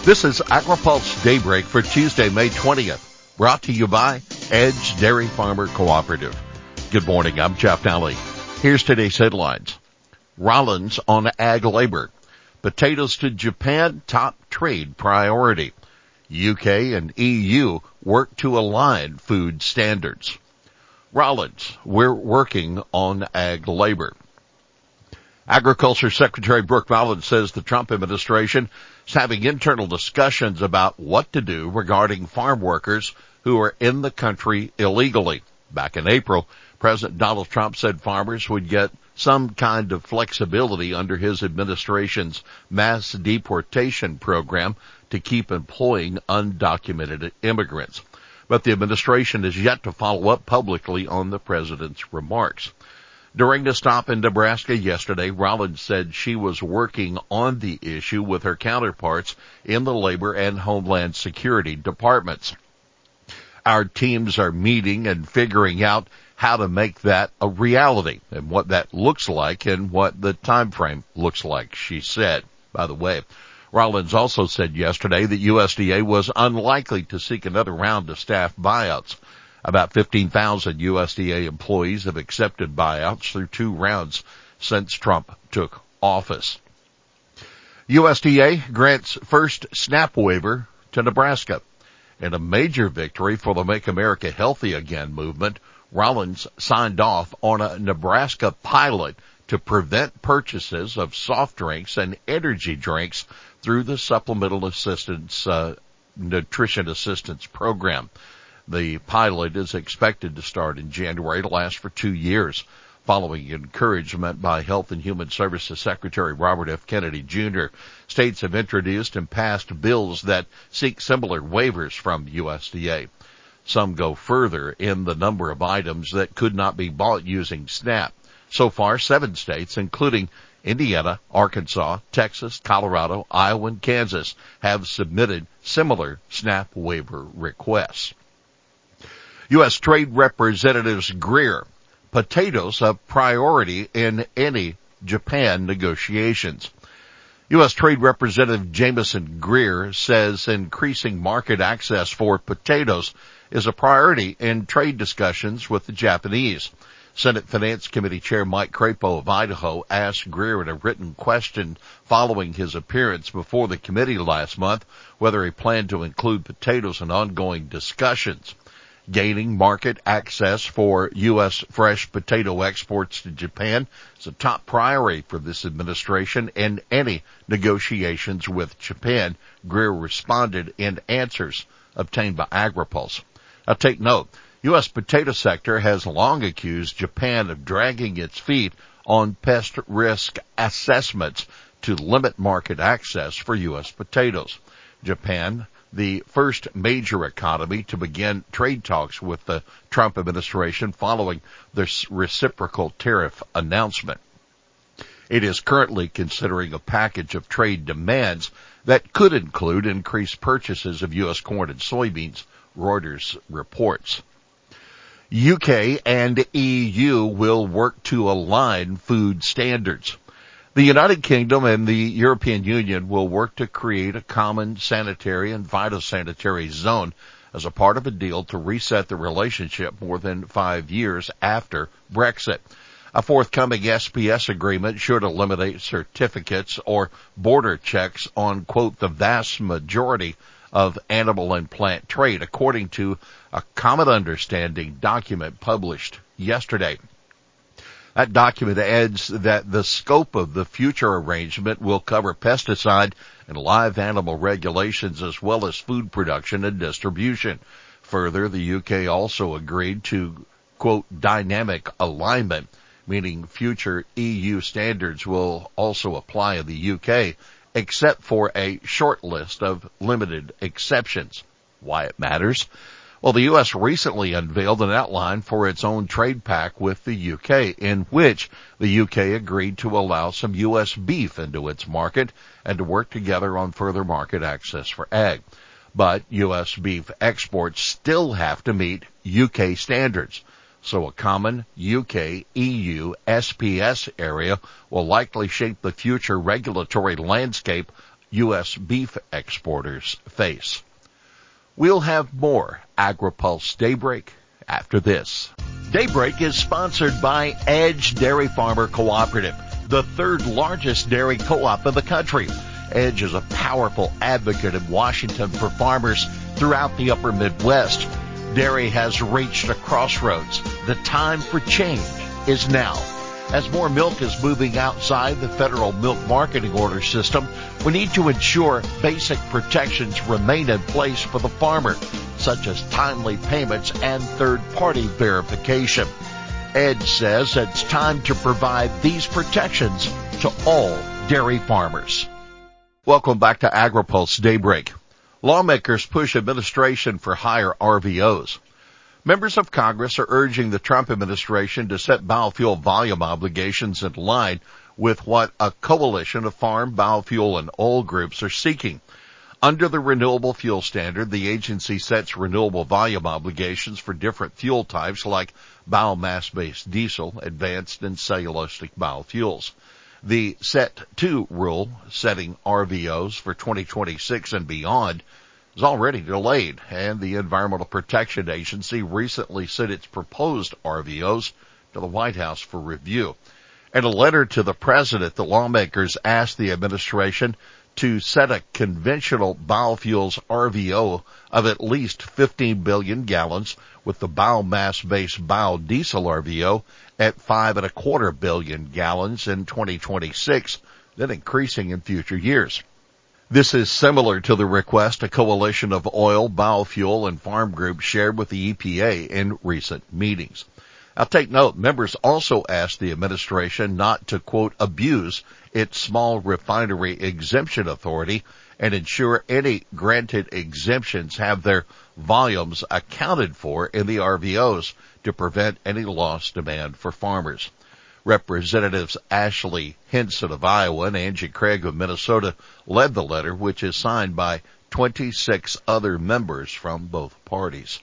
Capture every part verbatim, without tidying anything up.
This is AgriPulse Daybreak for Tuesday, May twentieth, brought to you by Edge Dairy Farmer Cooperative. Good morning, I'm Jeff Nally. Here's today's headlines. Rollins on ag labor. Potatoes to Japan, top trade priority. U K and E U work to align food standards. Rollins, we're working on ag labor. Agriculture Secretary Brooke Rollins says the Trump administration is having internal discussions about what to do regarding farm workers who are in the country illegally. Back in April, President Donald Trump said farmers would get some kind of flexibility under his administration's mass deportation program to keep employing undocumented immigrants. But the administration is yet to follow up publicly on the president's remarks. During the stop in Nebraska yesterday, Rollins said she was working on the issue with her counterparts in the Labor and Homeland Security departments. Our teams are meeting and figuring out how to make that a reality and what that looks like and what the time frame looks like, she said. By the way, Rollins also said yesterday that U S D A was unlikely to seek another round of staff buyouts. About fifteen thousand U S D A employees have accepted buyouts through two rounds since Trump took office. U S D A grants first SNAP waiver to Nebraska. In a major victory for the Make America Healthy Again movement, Rollins signed off on a Nebraska pilot to prevent purchases of soft drinks and energy drinks through the Supplemental Assistance uh, Nutrition Assistance Program. The pilot is expected to start in January to last for two years, following encouragement by Health and Human Services Secretary Robert F. Kennedy, Junior States have introduced and passed bills that seek similar waivers from U S D A. Some go further in the number of items that could not be bought using SNAP. So far, seven states, including Indiana, Arkansas, Texas, Colorado, Iowa, and Kansas, have submitted similar SNAP waiver requests. U S. Trade Representatives Greer, potatoes a priority in any Japan negotiations. U S. Trade Representative Jameson Greer says increasing market access for potatoes is a priority in trade discussions with the Japanese. Senate Finance Committee Chair Mike Crapo of Idaho asked Greer in a written question following his appearance before the committee last month whether he planned to include potatoes in ongoing discussions. Gaining market access for U S fresh potato exports to Japan is a top priority for this administration in any negotiations with Japan, Greer responded in answers obtained by AgriPulse. Now take note, U S potato sector has long accused Japan of dragging its feet on pest risk assessments to limit market access for U S potatoes. Japan, the first major economy to begin trade talks with the Trump administration following the reciprocal tariff announcement. It is currently considering a package of trade demands that could include increased purchases of U S corn and soybeans, Reuters reports. U K and E U will work to align food standards. The United Kingdom and the European Union will work to create a common sanitary and phytosanitary zone as a part of a deal to reset the relationship more than five years after Brexit. A forthcoming S P S agreement should eliminate certificates or border checks on, quote, the vast majority of animal and plant trade, according to a common understanding document published yesterday. That document adds that the scope of the future arrangement will cover pesticide and live animal regulations as well as food production and distribution. Further, the U K also agreed to, quote, dynamic alignment, meaning future E U standards will also apply in the U K, except for a short list of limited exceptions. Why it matters? Well, the U S recently unveiled an outline for its own trade pact with the U K, in which the U K agreed to allow some U S beef into its market and to work together on further market access for ag. But U S beef exports still have to meet U K standards. So a common U K E U S P S area will likely shape the future regulatory landscape U S beef exporters face. We'll have more AgriPulse Daybreak after this. Daybreak is sponsored by Edge Dairy Farmer Cooperative, the third largest dairy co-op in the country. Edge is a powerful advocate in Washington for farmers throughout the upper Midwest. Dairy has reached a crossroads. The time for change is now. As more milk is moving outside the federal milk marketing order system, we need to ensure basic protections remain in place for the farmer, such as timely payments and third-party verification. Edge says it's time to provide these protections to all dairy farmers. Welcome back to AgriPulse Daybreak. Lawmakers push administration for higher R V Os. Members of Congress are urging the Trump administration to set biofuel volume obligations in line with what a coalition of farm, biofuel, and oil groups are seeking. Under the Renewable Fuel Standard, the agency sets renewable volume obligations for different fuel types like biomass-based diesel, advanced, and cellulosic biofuels. The Set two rule, setting R V Os for twenty twenty-six and beyond, is already delayed, and the Environmental Protection Agency recently sent its proposed R V Os to the White House for review. In a letter to the president, the lawmakers asked the administration to set a conventional biofuels R V O of at least fifteen billion gallons, with the biomass-based biodiesel R V O at five and a quarter billion gallons in twenty twenty-six, then increasing in future years. This is similar to the request a coalition of oil, biofuel, and farm groups shared with the E P A in recent meetings. Now take note, members also asked the administration not to, quote, abuse its small refinery exemption authority and ensure any granted exemptions have their volumes accounted for in the R V Os to prevent any lost demand for farmers. Representatives Ashley Hinson of Iowa and Angie Craig of Minnesota led the letter, which is signed by twenty-six other members from both parties.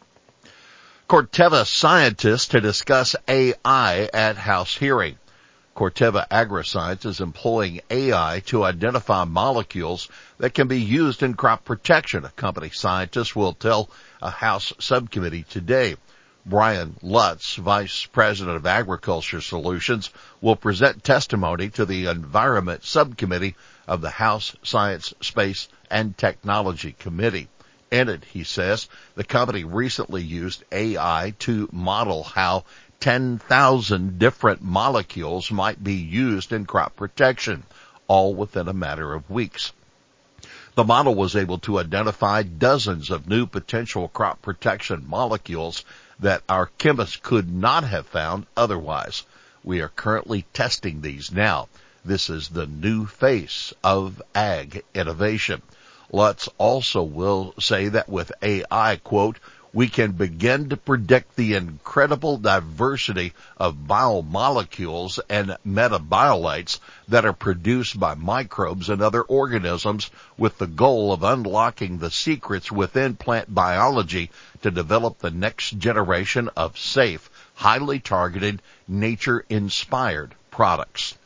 Corteva scientists to discuss A I at House hearing. Corteva Agriscience is employing A I to identify molecules that can be used in crop protection, a company scientist will tell a House subcommittee today. Brian Lutz, Vice President of Agriculture Solutions, will present testimony to the Environment Subcommittee of the House Science, Space, and Technology Committee. In it, he says, the company recently used A I to model how ten thousand different molecules might be used in crop protection, all within a matter of weeks. The model was able to identify dozens of new potential crop protection molecules that our chemists could not have found otherwise. We are currently testing these now. This is the new face of ag innovation. Lutz also will say that with A I, quote, we can begin to predict the incredible diversity of biomolecules and metabolites that are produced by microbes and other organisms, with the goal of unlocking the secrets within plant biology to develop the next generation of safe, highly targeted, nature-inspired products.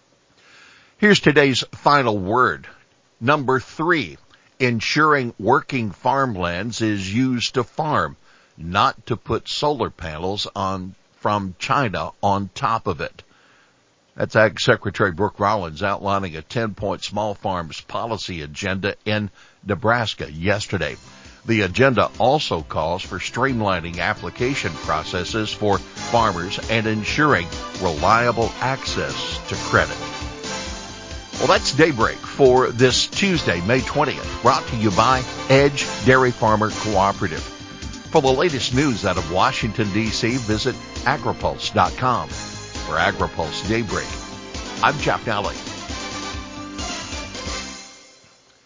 Here's today's final word. Number three. Ensuring working farmlands is used to farm, not to put solar panels on from China on top of it. That's Ag Secretary Brooke Rollins outlining a ten-point small farms policy agenda in Nebraska yesterday. The agenda also calls for streamlining application processes for farmers and ensuring reliable access to credit. Well, that's Daybreak for this Tuesday, May twentieth, brought to you by Edge Dairy Farmer Cooperative. For the latest news out of Washington, D C, visit agripulse dot com. For AgriPulse Daybreak, I'm Jeff Nally.